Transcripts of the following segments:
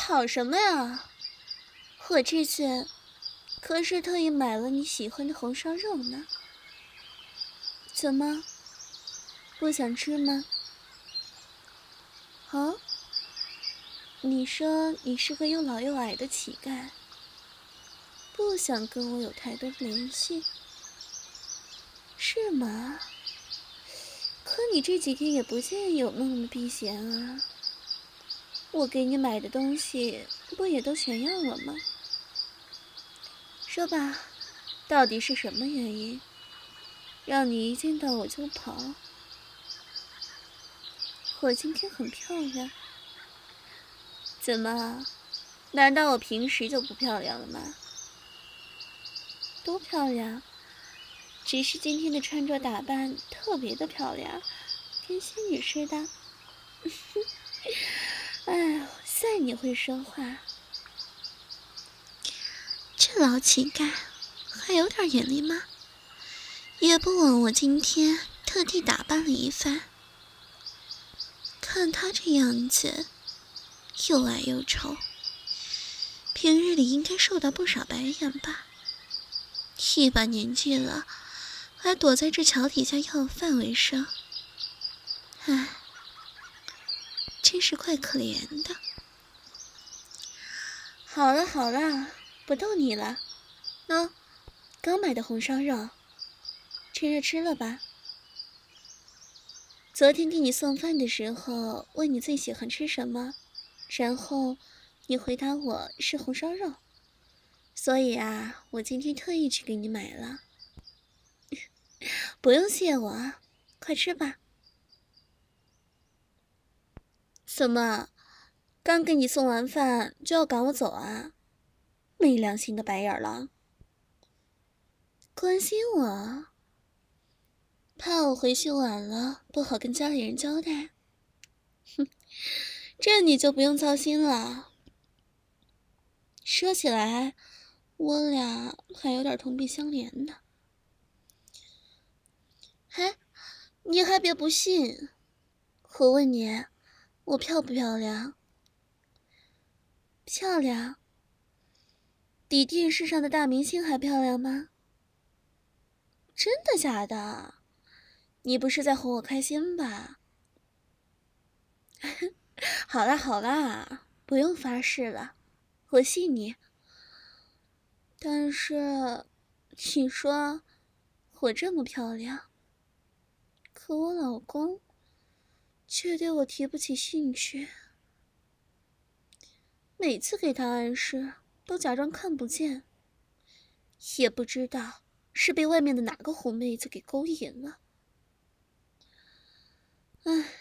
跑什么呀？我这次可是特意买了你喜欢的红烧肉呢。怎么，不想吃吗？啊？你说你是个又老又矮的乞丐，不想跟我有太多的联系，是吗？可你这几天也不见有那么避嫌啊。我给你买的东西不也都全要了吗？说吧，到底是什么原因让你一见到我就跑？我今天很漂亮，怎么？难道我平时就不漂亮了吗？多漂亮，只是今天的穿着打扮特别的漂亮，跟仙女似的。哎，算你会说话。这老乞丐还有点眼力吗？也不枉我今天特地打扮了一番。看他这样子，又矮又丑，平日里应该受到不少白眼吧。一把年纪了，还躲在这桥底下要饭为生，唉，真是怪可怜的。好了好了，不逗你了。喏，刚买的红烧肉，趁热吃了吧。昨天给你送饭的时候，问你最喜欢吃什么，然后你回答我是红烧肉，所以啊，我今天特意去给你买了。不用谢我，快吃吧。怎么，刚给你送完饭就要赶我走啊？没良心的白眼狼！关心我，怕我回去晚了不好跟家里人交代。哼，这你就不用操心了。说起来，我俩还有点同病相怜呢。嘿，你还别不信，我问你，我漂不漂亮？漂亮，比电视上的大明星还漂亮吗？真的假的？你不是在哄我开心吧？好啦好啦，不用发誓了，我信你。但是，你说我这么漂亮，可我老公却对我提不起兴趣。每次给他暗示，都假装看不见，也不知道是被外面的哪个红妹子给勾引了。唉，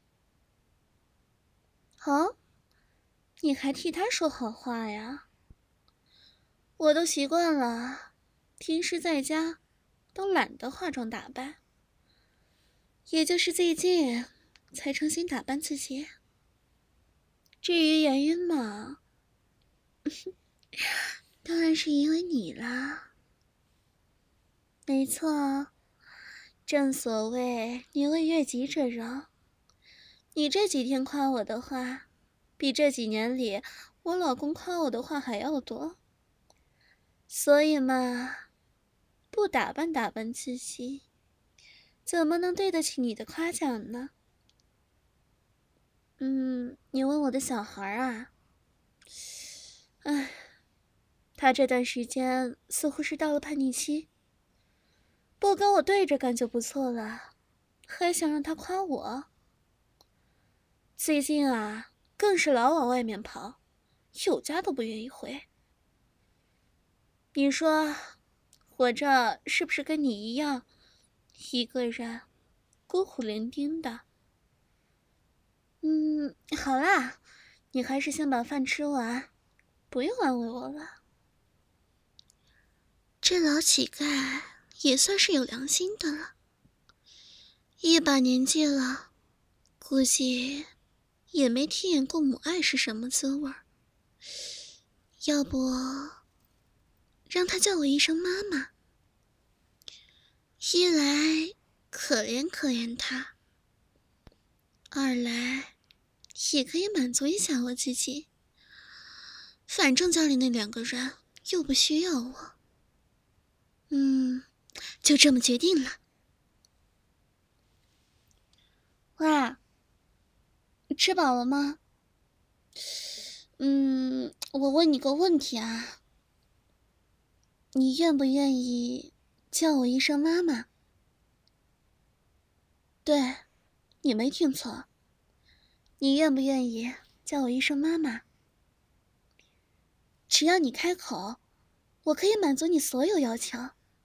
好，你还替他说好话呀？我都习惯了，平时在家都懒得化妆打扮，也就是最近才重新打扮自己。至于原因嘛，当然是因为你啦。没错，正所谓女为悦己者容。你这几天夸我的话，比这几年里我老公夸我的话还要多。所以嘛，不打扮打扮自己，怎么能对得起你的夸奖呢？你问我的小孩啊，唉，他这段时间似乎是到了叛逆期，不跟我对着干就不错了，还想让他夸我。最近啊，更是老往外面跑，有家都不愿意回。你说，我这是不是跟你一样，一个人孤苦伶仃的？好啦，你还是先把饭吃完，不用安慰我了。这老乞丐也算是有良心的了，一把年纪了，估计也没体验过母爱是什么滋味儿。要不，让他叫我一声妈妈，一来可怜可怜他，二来也可以满足一下我自己。 反正家里那2个人又不需要我。就这么决定了。喂，吃饱了吗？我问你个问题啊，你愿不愿意叫我一声妈妈？对，你没听错，你愿不愿意叫我一声妈妈？只要你开口，我可以满足你所有要求。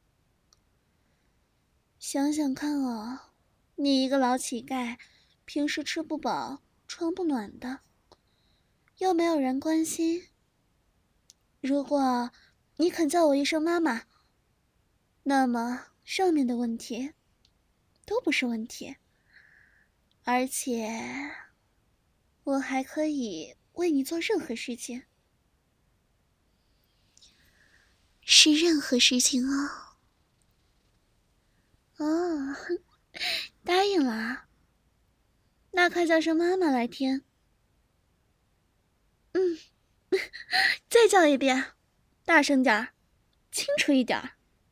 想想看哦，你一个老乞丐，平时吃不饱穿不暖的，又没有人关心。如果你肯叫我一声妈妈，那么上面的问题都不是问题，而且我还可以为你做任何事情，是任何事情哦。哦，答应了啊，那快叫声妈妈来听。再叫一遍，大声点儿，清楚一点儿。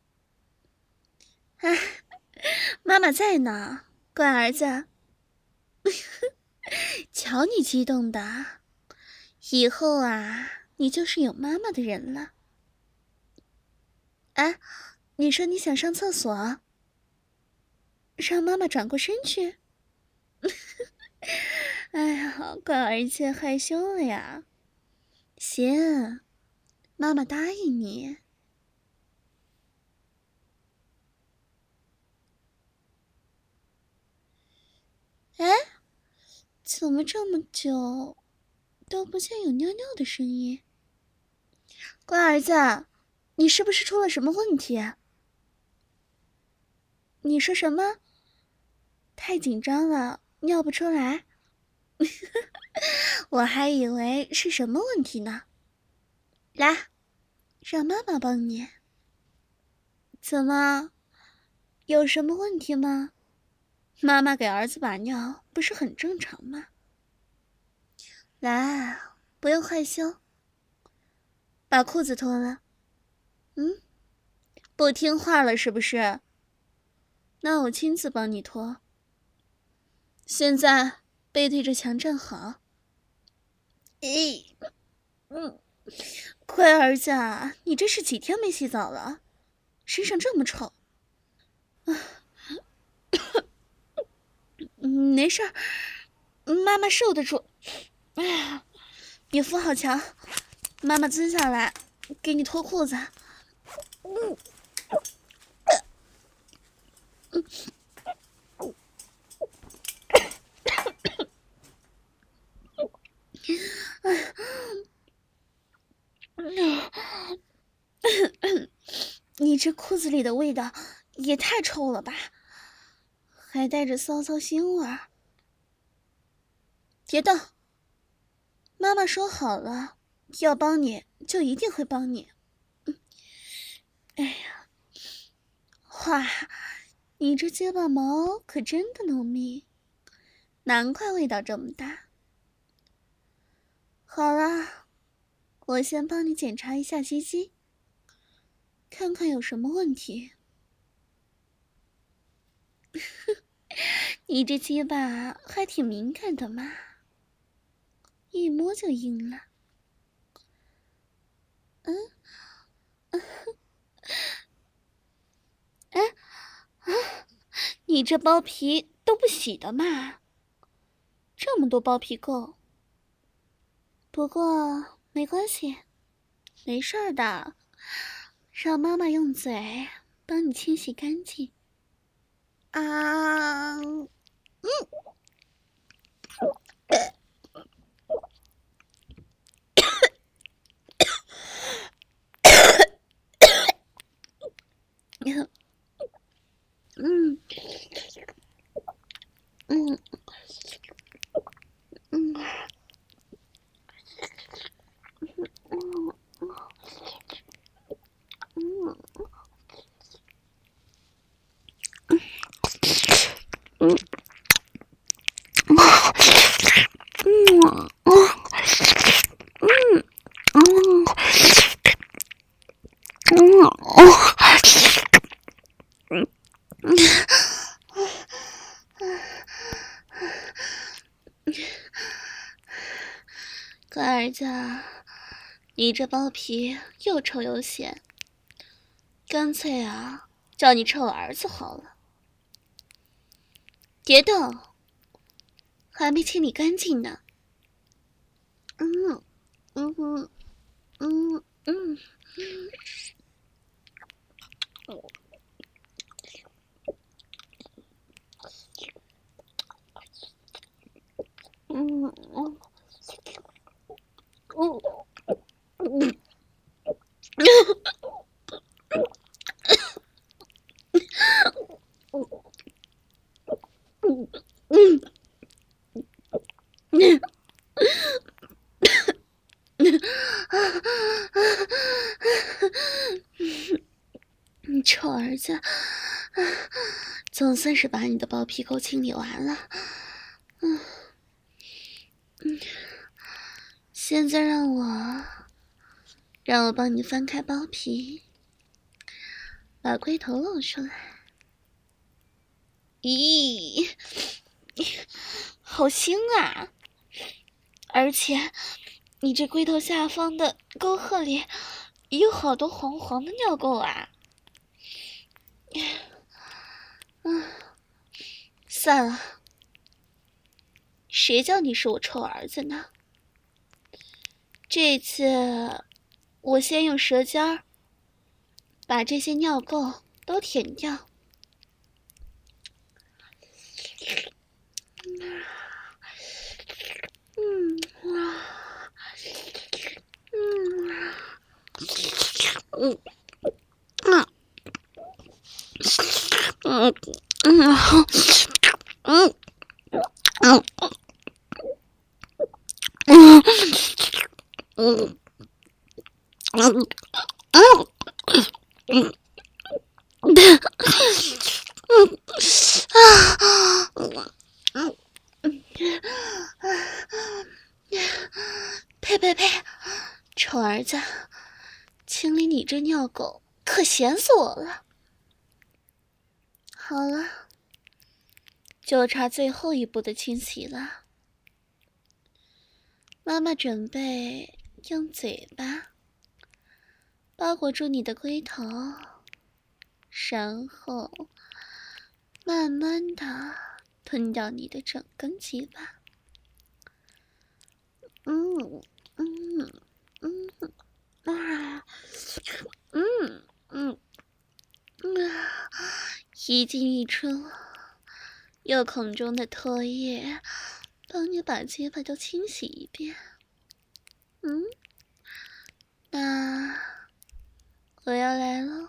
哎，妈妈在呢，乖儿子。瞧你激动的，以后啊，你就是有妈妈的人了。哎，你说你想上厕所，让妈妈转过身去。哎呀，乖儿子害羞了呀。行，妈妈答应你。哎，怎么这么久都不见有尿尿的声音？乖儿子，你是不是出了什么问题？你说什么？太紧张了，尿不出来？我还以为是什么问题呢。来，让妈妈帮你。怎么，有什么问题吗？妈妈给儿子把尿不是很正常吗？来，不用害羞，把裤子脱了。不听话了是不是？那我亲自帮你脱。现在背对着墙站好。咦，乖儿子啊，你这是几天没洗澡了？身上这么臭。没事儿，妈妈受得住。哎呀，你扶好墙，妈妈蹲下来给你脱裤子。你这裤子里的味道也太臭了吧，还带着骚骚腥味儿。别动，妈妈说好了，要帮你就一定会帮你。哎呀，哇，你这睫毛毛可真的浓密，难怪味道这么大。好了，我先帮你检查一下鸡鸡，看看有什么问题。你这鸡巴还挺敏感的嘛，一摸就硬了。哎，你这包皮都不洗的嘛？这么多包皮垢。不过没关系，没事儿的，让妈妈用嘴帮你清洗干净。啊，嗯嗯嗯乖儿子，你这包皮又臭又咸，干脆啊，叫你臭儿子好了。别动，还没清理干净呢。臭儿子，总算是把你的包皮沟清理完了。现在让我帮你翻开包皮，把龟头露出来。咦，好腥啊！而且你这龟头下方的沟壑里有好多黄黄的尿垢啊！算了，谁叫你是我臭儿子呢？这次我先用舌尖儿把这些尿垢都舔掉。呸！臭儿子，清理你这尿垢可咸死我了。好了，就差最后一步的清洗了。妈妈准备用嘴巴包裹住你的龟头，然后慢慢的吞掉你的整根鸡巴。一进一出，用孔中的唾液帮你把鸡巴都清洗一遍。那我要来了。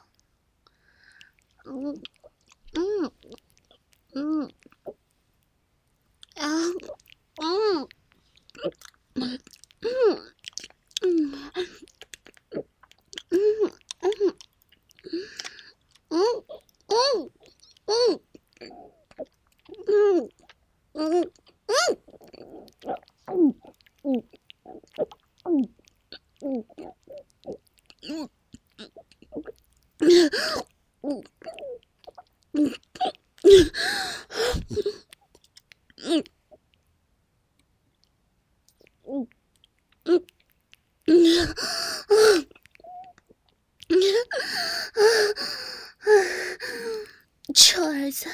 臭儿子，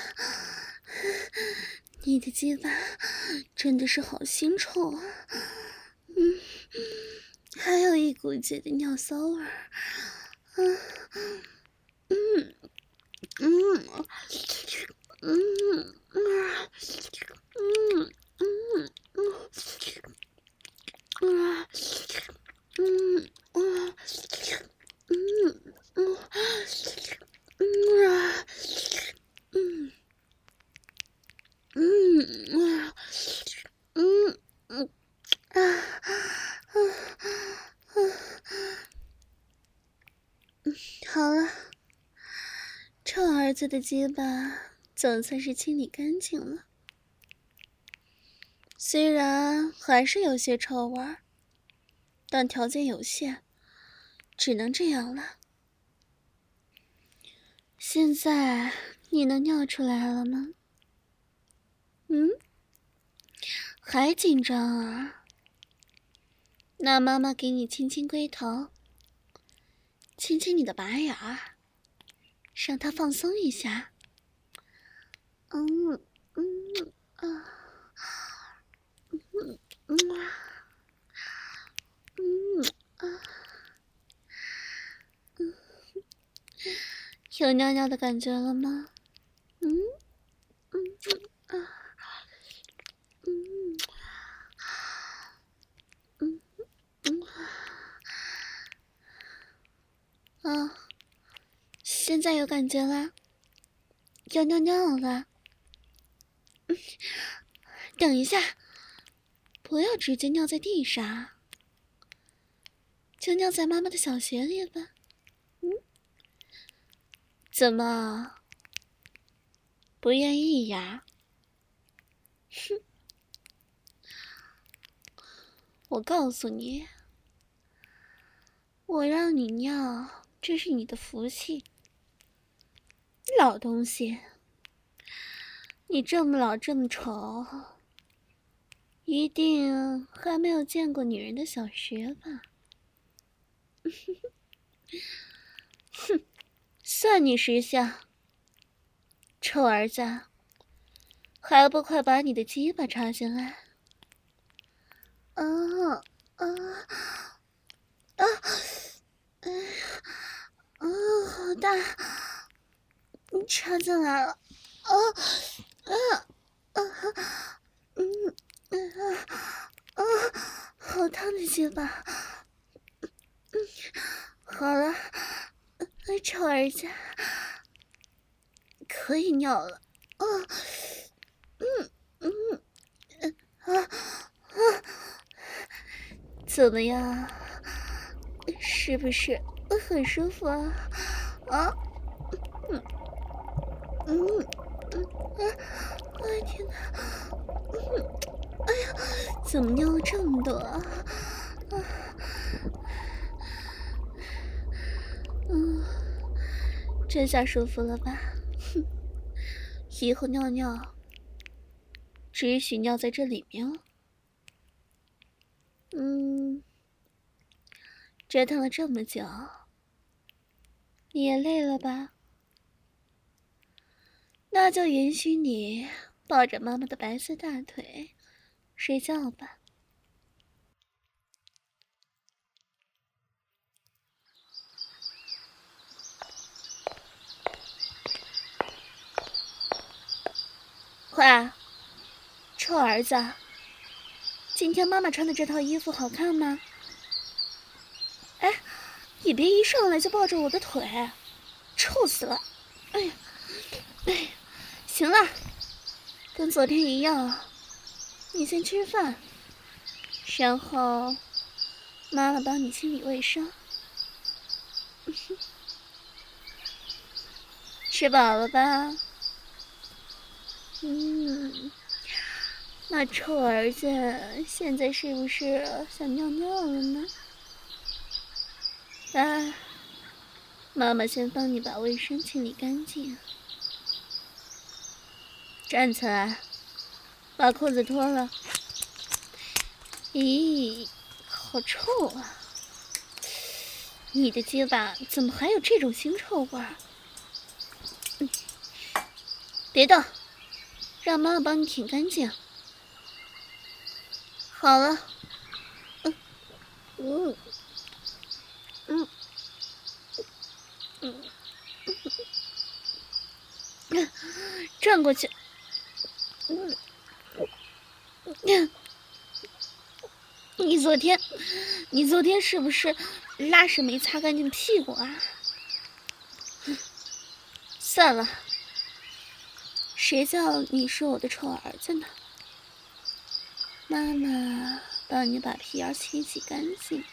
你的鸡巴真的是好腥臭啊！还有一股子的尿骚味儿。好了，臭儿子的鸡巴总算是清理干净了，虽然还是有些臭味儿，但条件有限，只能这样了。现在你能尿出来了吗？还紧张啊？ 那妈妈给你亲亲龟头，亲亲你的拔牙儿，让它放松一下。有尿尿的感觉了吗？现在有感觉了，要尿尿了。等一下，不要直接尿在地上，就尿在妈妈的小鞋里吧。怎么，不愿意呀？哼，我告诉你，我让你尿，这是你的福气。老东西，你这么老这么丑，一定还没有见过女人的小穴吧？哼，算你识相，臭儿子，还不快把你的鸡巴插进来！好大，你插进来了，好烫的鸡巴，好了，臭儿子，可以尿了，怎么样？是不是很舒服啊？天哪！哎呀，怎么尿了这么多啊？这下舒服了吧？哼，以后尿尿只许尿在这里面了。折腾了这么久，你也累了吧？那就允许你抱着妈妈的白色大腿睡觉吧。喂，臭儿子，今天妈妈穿的这套衣服好看吗？哎，你别一上来就抱着我的腿，臭死了！哎呀，行了，跟昨天一样，你先吃饭，然后妈妈帮你清理卫生。吃饱了吧？那臭儿子现在是不是想尿尿了呢？来，妈妈先帮你把卫生清理干净。站起来，把裤子脱了。咦，好臭啊！你的鸡巴怎么还有这种腥臭味儿？别动，让妈妈帮你舔干净。好了，转过去。你昨天是不是拉屎没擦干净屁股啊？算了，谁叫你是我的臭儿子呢？妈妈帮你把屁眼洗干净。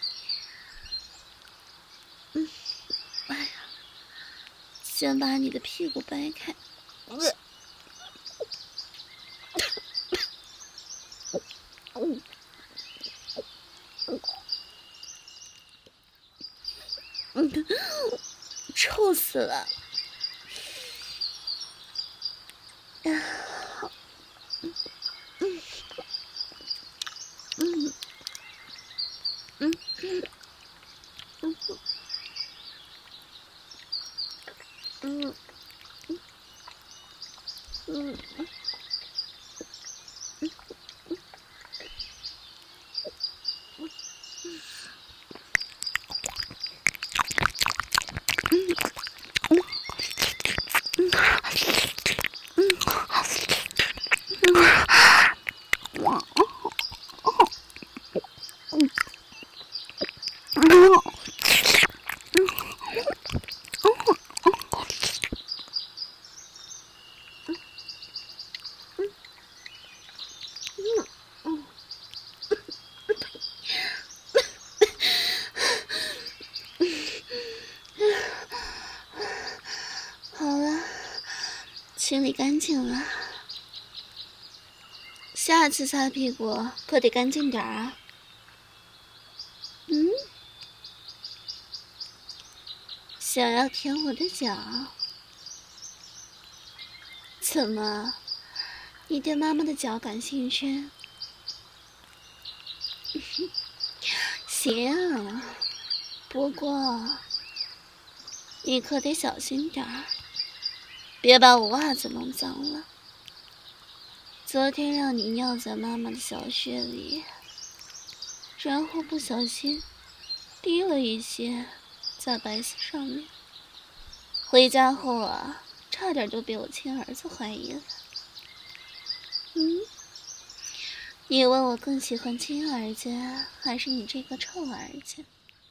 哎呀，先把你的屁股掰开。臭死了！ 理干净了，下次擦屁股可得干净点啊。想要舔我的脚？怎么，你对妈妈的脚感兴趣？行，不过你可得小心点儿，别把我袜子弄脏了。昨天让你尿在妈妈的小穴里，然后不小心滴了一些在白丝上面。回家后啊，差点就被我亲儿子怀疑了。你问我更喜欢亲儿子还是你这个臭儿子？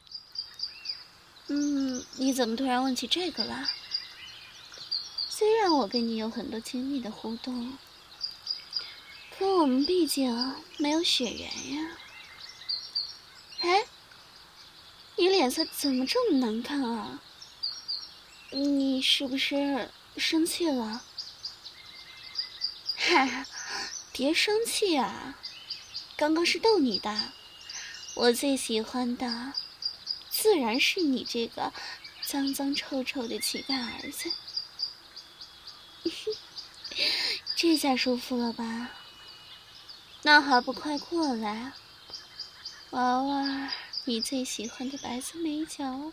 你怎么突然问起这个了？虽然我跟你有很多亲密的互动，可我们毕竟没有血缘呀。哎，你脸色怎么这么难看啊？你是不是生气了？哈，别生气啊，刚刚是逗你的。我最喜欢的自然是你这个脏脏臭臭的乞丐儿子。这下舒服了吧？那还不快过来，玩玩你最喜欢的白色美脚？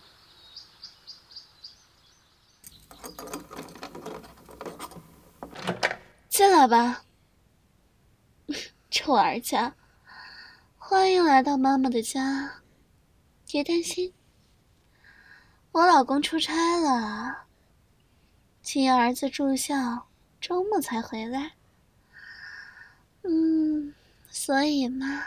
进来吧，臭儿子，欢迎来到妈妈的家。别担心，我老公出差了，亲儿子住校，周末才回来。所以嘛，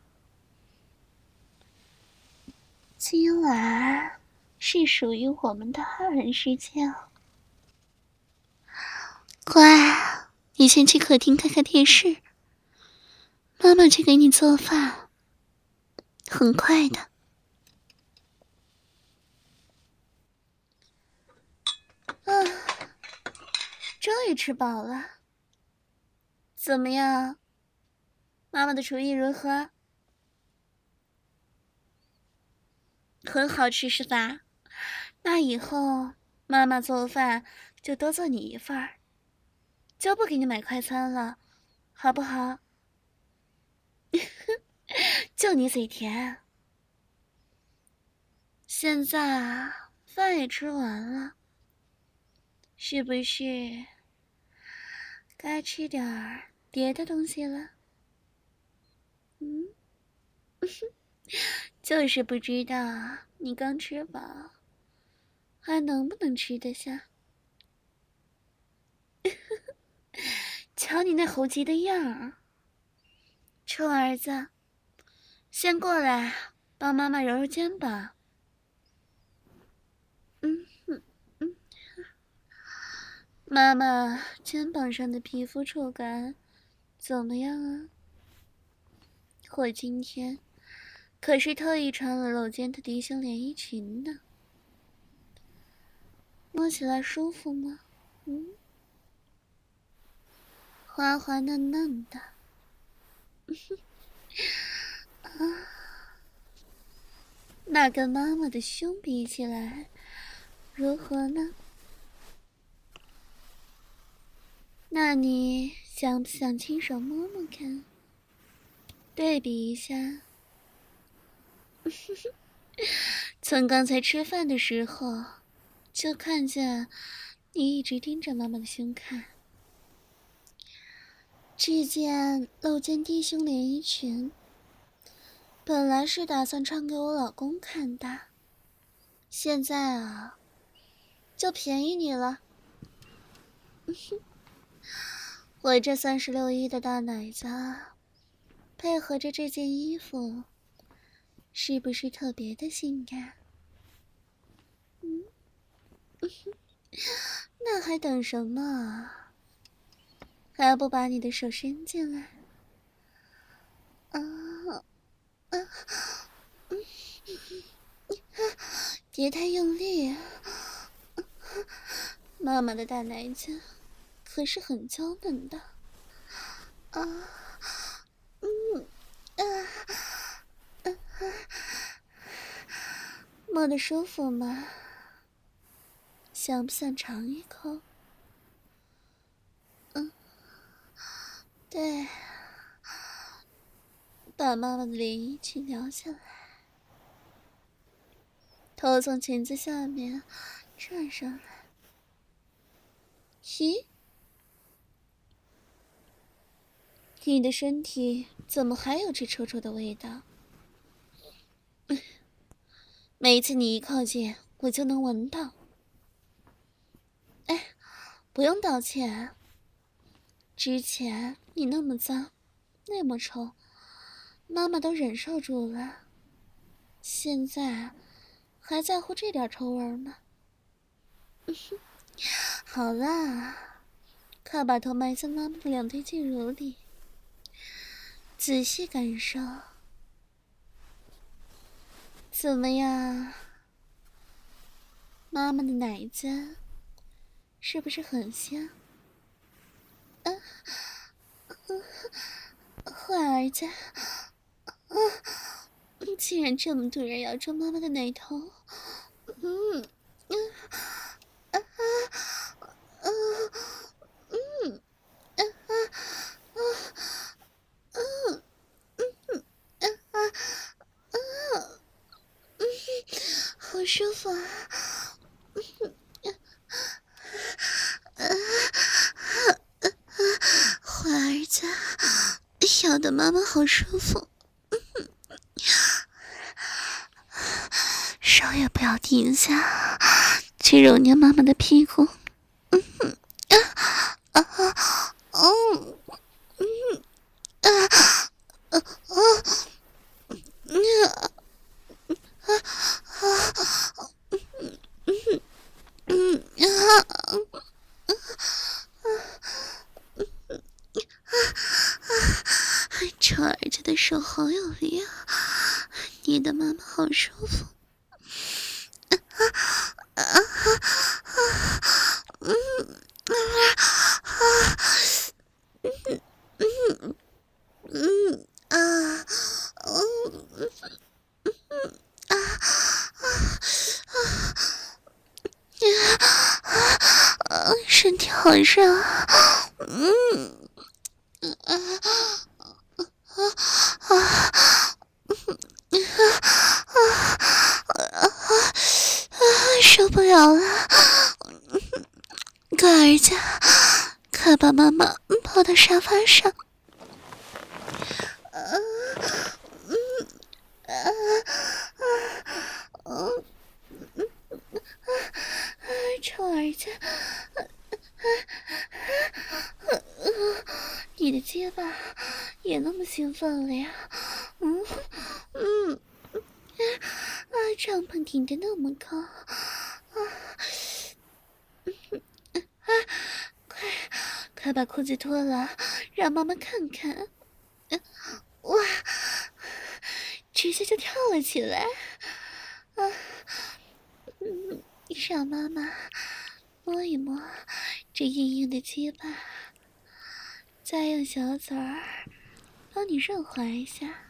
今晚是属于我们的二人世界了。乖，你先去客厅看看电视，妈妈去给你做饭，很快的。终于吃饱了，怎么样？妈妈的厨艺如何？很好吃是吧？那以后妈妈做饭就多做你一份儿，就不给你买快餐了，好不好？就你嘴甜。现在饭也吃完了，是不是该吃点儿别的东西了？就是不知道你刚吃饱还能不能吃得下。瞧你那猴急的样儿，臭儿子，先过来帮妈妈揉揉肩膀。妈妈肩膀上的皮肤触感怎么样啊？我今天可是特意穿了露肩的低胸连衣裙呢，摸起来舒服吗？滑滑嫩嫩的。那跟妈妈的胸比起来，如何呢？那你想不想亲手摸摸看？对比一下。从刚才吃饭的时候，就看见你一直盯着妈妈的胸看。这件露肩低胸连衣裙，本来是打算穿给我老公看的，现在啊，就便宜你了。我这36E的大奶子，配合着这件衣服，是不是特别的性感？那还等什么？还不把你的手伸进来？别太用力，妈妈的大奶子可还是很娇嫩的。摸得舒服吗？想不想尝一口？对，把妈妈的连衣裙撩下来，头从裙子下面转上来。咦，你的身体怎么还有这臭臭的味道？每一次你一靠近，我就能闻到。哎，不用道歉。之前你那么脏，那么臭，妈妈都忍受住了，现在还在乎这点臭味吗？好啦，快把头埋进妈妈的两堆巨乳里，仔细感受。怎么样？妈妈的奶子是不是很香？坏儿子，竟然这么突然咬住妈妈的奶头！好舒服啊！坏儿子，咬的妈妈好舒服，手也不要停下，去揉捏妈妈的屁股。臭儿子的手好有力啊，捏的妈妈好舒服。身体好热啊！受不了了，乖儿子，快把妈妈抱到沙发上。臭儿子，你的结巴也那么兴奋了呀？帐篷顶得那么高，快把裤子脱了，让妈妈看看。哇，直接就跳了起来。让妈妈摸一摸这硬硬的鸡巴，再用小嘴儿帮你润滑一下。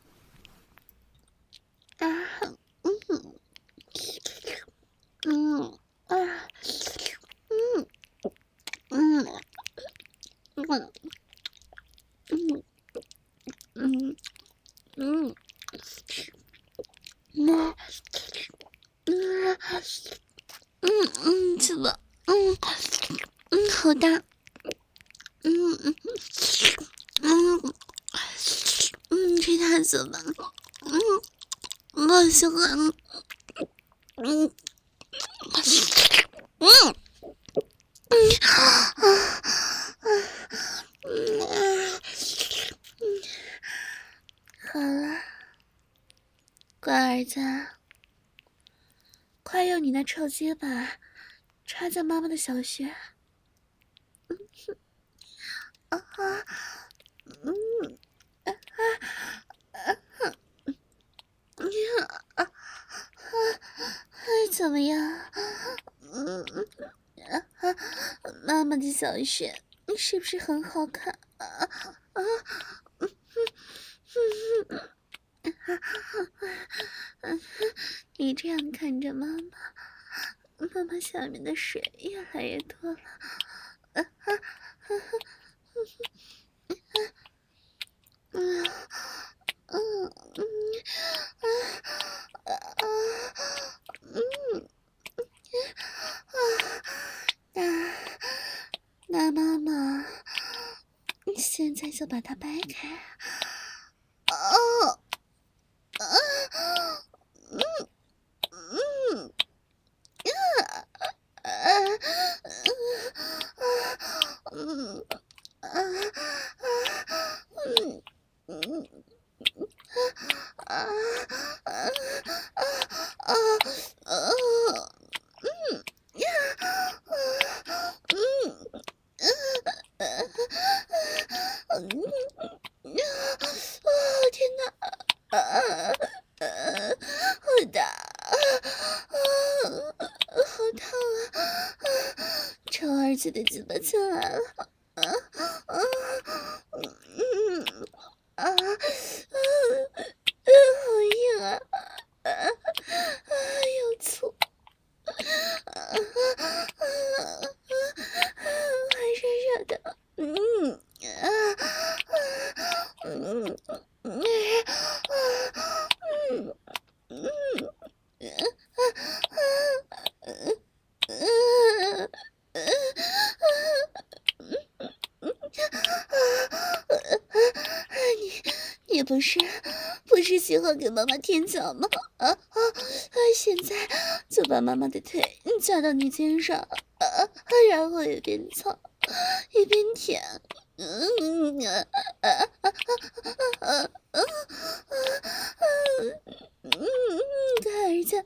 怎么？好大。这大嘴巴，好喜欢。好了，乖儿子，快用你那臭鸡巴插在妈妈的小穴。怎么样？妈妈妈的小穴，你是不是很好看啊啊？你这样看着妈妈，妈妈下面的水越来越多了。那妈妈，你现在就把它掰开。哦，天哪！好大，好烫啊！臭儿子的嘴巴进来了，好硬啊，又粗，还热热的，你不是喜欢给妈妈舔脚吗？现在就把妈妈的腿夹到你肩上，然后一边操一边舔，大儿子，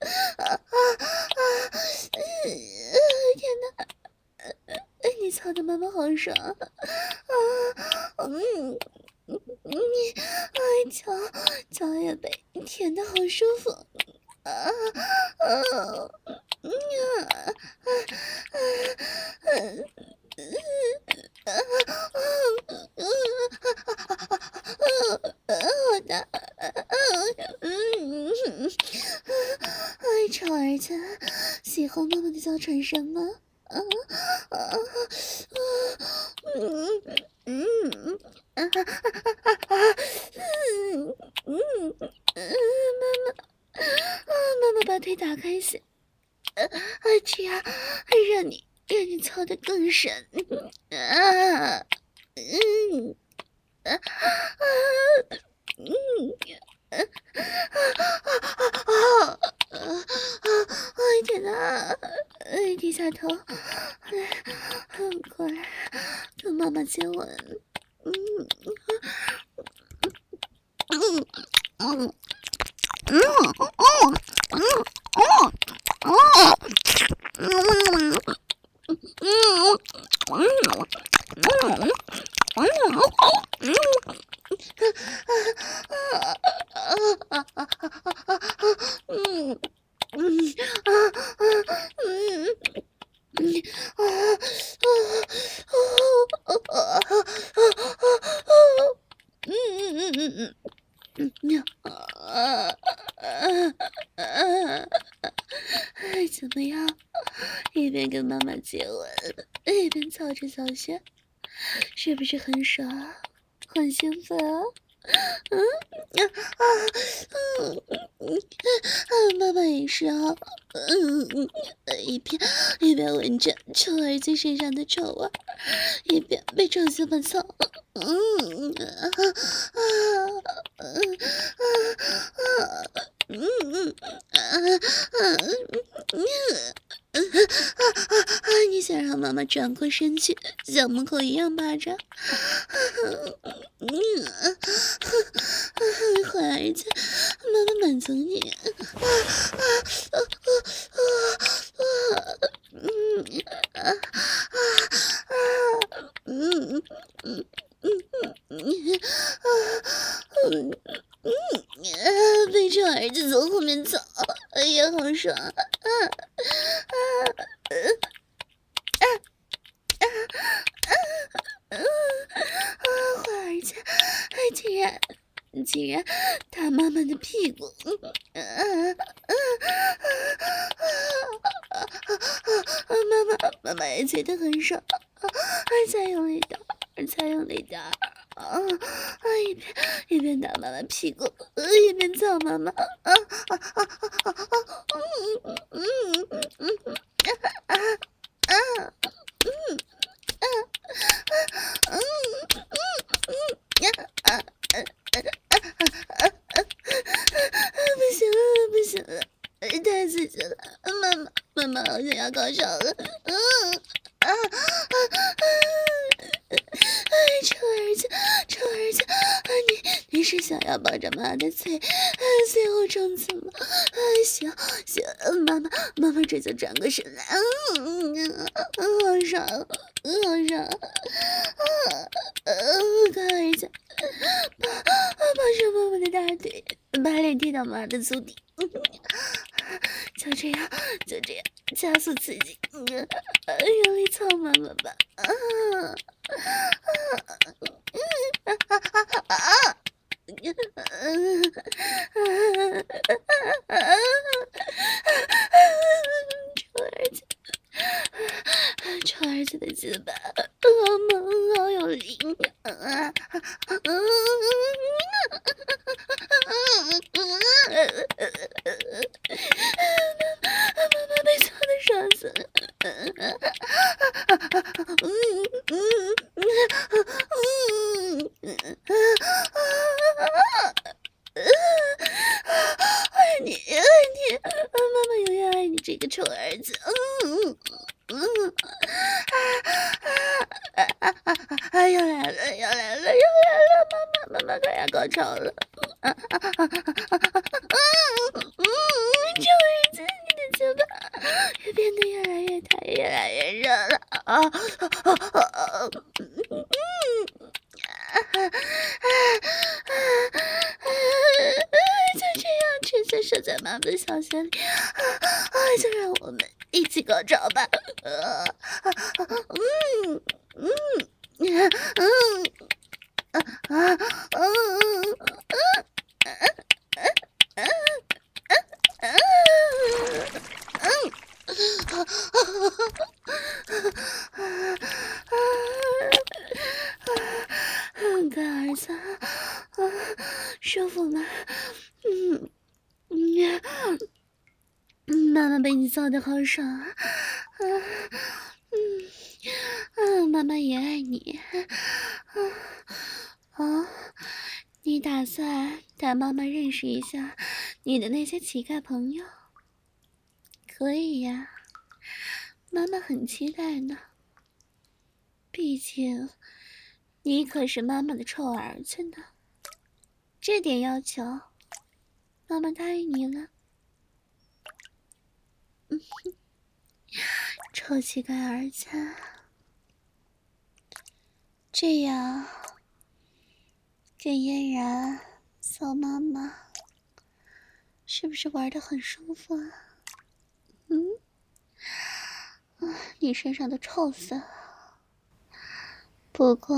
天哪，你操的妈妈好爽脚也被舔得好舒服，臭儿子，喜欢妈妈的娇喘声吗？妈妈把腿打开些，这样让你操得更深，天哪！低下头，过来跟妈妈接吻。怎么样？一边跟妈妈接吻，一边操着小穴，是不是很爽，很兴奋啊？妈妈也是啊，一边闻着臭儿子身上的臭味，一边被臭媳妇操，你想让妈妈转过身去，像母狗一样霸着？坏儿子，妈妈满足你。被这儿子从后面操，也好爽。 竟然打妈妈的屁股，妈妈也觉得很爽，再用力点，一边打妈妈屁股，一边操妈妈，不行了，太刺激了，妈妈好像要高潮了，臭儿子，你是想要抱着妈的嘴，最后冲刺吗？行，妈妈这就转过身来，好爽，快儿子，抱着妈妈的大腿，把脸贴到妈的足底，就这样，加速刺激，用力操妈妈吧，臭儿子的鸡巴好猛，好有力，妈妈被操的爽死了，爱你，妈妈永远爱你这个臭儿子，又来了，妈妈快要高潮了，臭儿子，你的嘴巴也变得越来越大，越来越热了，就这样持续射在妈妈小穴里，就让我们一起高潮吧，乖儿子，舒服吗？妈妈被你操的好爽啊！妈妈也爱你。你打算带妈妈认识一下你的那些乞丐朋友？可以呀，妈妈很期待呢。毕竟你可是妈妈的臭儿子呢，这点要求，妈妈答应你了。臭乞丐儿子，这样跟嫣然骚妈妈，是不是玩得很舒服啊？你身上都臭死了。不过，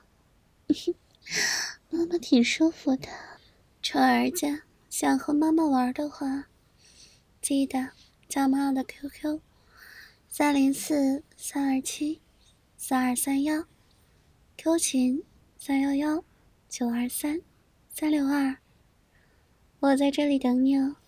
妈妈挺舒服的。臭儿子，想和妈妈玩的话，记得加妈妈的 QQ304-327-4231，Q 群311-923-362，我在这里等你哦。